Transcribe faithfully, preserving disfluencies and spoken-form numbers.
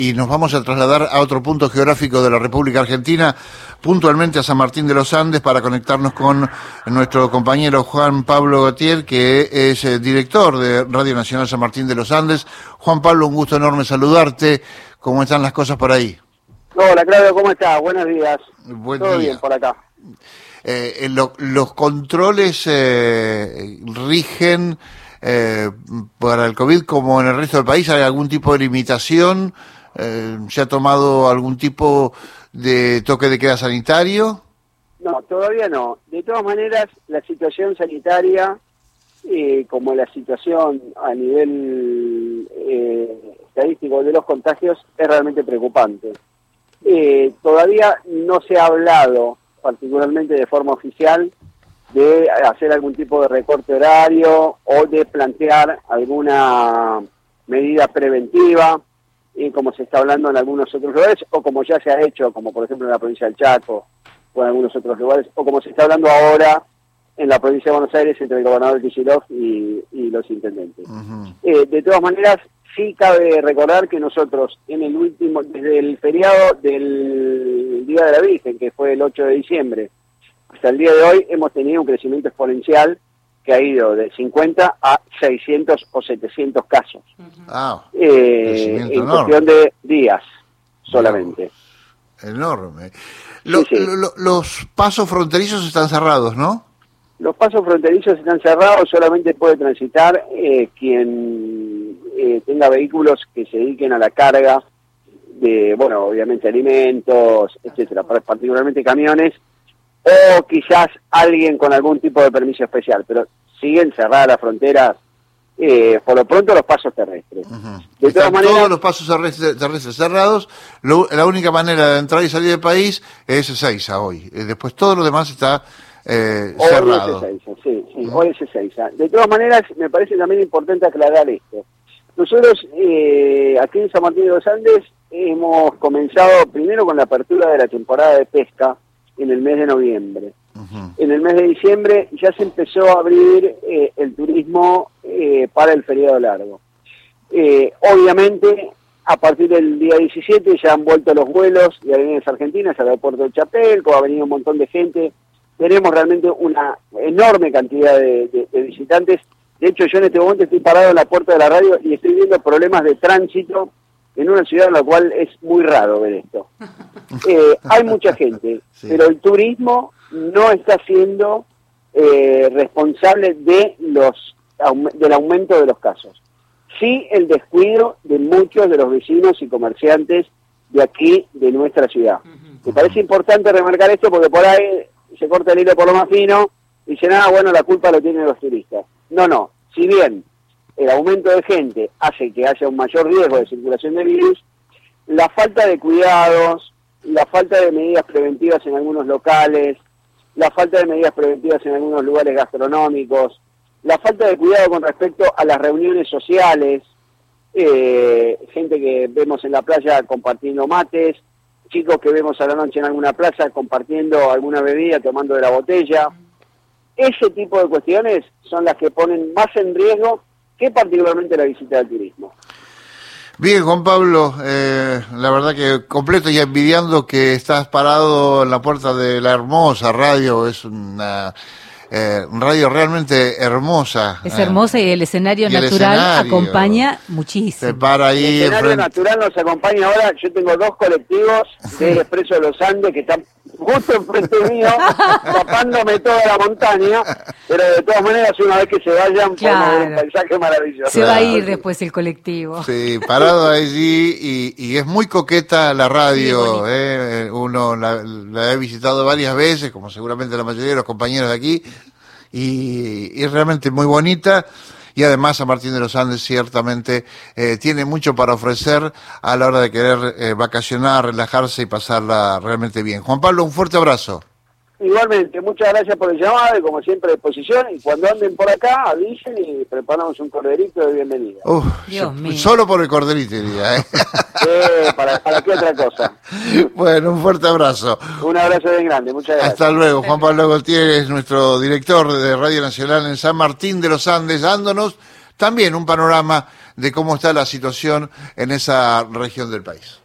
y nos vamos a trasladar a otro punto geográfico de la República Argentina, puntualmente a San Martín de los Andes, para conectarnos con nuestro compañero Juan Pablo Gautier, que es eh, director de Radio Nacional San Martín de los Andes. Juan Pablo, un gusto enorme saludarte. ¿Cómo están las cosas por ahí? Hola, Claudio, ¿cómo estás? Buenos días. Buen Todo día. bien por acá. Eh, lo, los controles eh, rigen eh, para el COVID como en el resto del país. ¿Hay algún tipo de limitación? Eh, ¿Se ha tomado algún tipo de toque de queda sanitario? No, todavía no. De todas maneras, la situación sanitaria, eh, como la situación a nivel eh, estadístico de los contagios, es realmente preocupante. Eh, todavía no se ha hablado, particularmente de forma oficial, de hacer algún tipo de recorte horario o de plantear alguna medida preventiva, eh, como se está hablando en algunos otros lugares, o como ya se ha hecho, como por ejemplo en la provincia del Chaco, o en algunos otros lugares, o como se está hablando ahora en la provincia de Buenos Aires entre el gobernador Kicillof y, y los intendentes. Uh-huh. Eh, de todas maneras, sí cabe recordar que nosotros en el último, desde el feriado del Día de la Virgen, que fue el ocho de diciembre, hasta el día de hoy hemos tenido un crecimiento exponencial que ha ido de cincuenta a seiscientos o setecientos casos. Ah, eh, en enorme. Cuestión de días solamente. No, enorme. Lo, sí, sí. Lo, los pasos fronterizos están cerrados, ¿no? Los pasos fronterizos están cerrados, solamente puede transitar eh, quien eh, tenga vehículos que se dediquen a la carga de, bueno, obviamente alimentos, etcétera, particularmente camiones, o quizás alguien con algún tipo de permiso especial, pero siguen cerradas las fronteras, eh, por lo pronto los pasos terrestres. Uh-huh. De Están todas maneras, todos los pasos terrestres, terrestres cerrados. Lo, la única manera de entrar y salir del país es Ezeiza hoy. Después todo lo demás está eh, hoy cerrado. Es Ezeiza, sí, sí, uh-huh. Hoy es Ezeiza. De todas maneras, me parece también importante aclarar esto. Nosotros eh, aquí en San Martín de los Andes hemos comenzado primero con la apertura de la temporada de pesca en el mes de noviembre. Uh-huh. En el mes de diciembre ya se empezó a abrir eh, el turismo eh, para el feriado largo. Eh, obviamente, a partir del día diecisiete ya han vuelto los vuelos de Avenidas Argentinas al aeropuerto de Chapelco, ha venido un montón de gente. Tenemos realmente una enorme cantidad de, de, de visitantes. De hecho, yo en este momento estoy parado en la puerta de la radio y estoy viendo problemas de tránsito en una ciudad en la cual es muy raro ver esto. Eh, hay mucha gente, sí, pero el turismo no está siendo eh, responsable de los del aumento de los casos. Sí, el descuido de muchos de los vecinos y comerciantes de aquí, de nuestra ciudad. Me parece importante remarcar esto porque por ahí se corta el hilo por lo más fino y dicen, ah, bueno, la culpa lo tienen los turistas. No, no, si bien el aumento de gente hace que haya un mayor riesgo de circulación de virus, la falta de cuidados, la falta de medidas preventivas en algunos locales, la falta de medidas preventivas en algunos lugares gastronómicos, la falta de cuidado con respecto a las reuniones sociales, eh, gente que vemos en la playa compartiendo mates, chicos que vemos a la noche en alguna plaza compartiendo alguna bebida, tomando de la botella. Ese tipo de cuestiones son las que ponen más en riesgo que particularmente la visita del turismo. Bien, Juan Pablo, eh, la verdad que completo y envidiando que estás parado en la puerta de la hermosa radio, es una eh, radio realmente hermosa. Es hermosa y el escenario y el natural escenario acompaña muchísimo. Se para ahí el escenario frente... natural nos acompaña ahora. Yo tengo dos colectivos del Expreso de los Andes que están justo enfrente mío, tapándome toda la montaña, pero de todas maneras una vez que se vayan, claro, podemos ver un paisaje maravilloso. Se va a ir después el colectivo. Sí, parado allí y, y es muy coqueta la radio, sí, eh, uno la, la he visitado varias veces, como seguramente la mayoría de los compañeros de aquí, y, y es realmente muy bonita. Y además San Martín de los Andes ciertamente eh, tiene mucho para ofrecer a la hora de querer eh, vacacionar, relajarse y pasarla realmente bien. Juan Pablo, un fuerte abrazo. Igualmente, muchas gracias por el llamado y como siempre a disposición. Y cuando anden por acá, avisen y preparamos un corderito de bienvenida. Uf, Dios mío. Solo por el corderito diría, ¿eh? Sí, ¿para, ¿para qué otra cosa? Bueno, un fuerte abrazo. Un abrazo bien grande, muchas gracias. Hasta luego. Juan Pablo Gautier es nuestro director de Radio Nacional en San Martín de los Andes, dándonos también un panorama de cómo está la situación en esa región del país.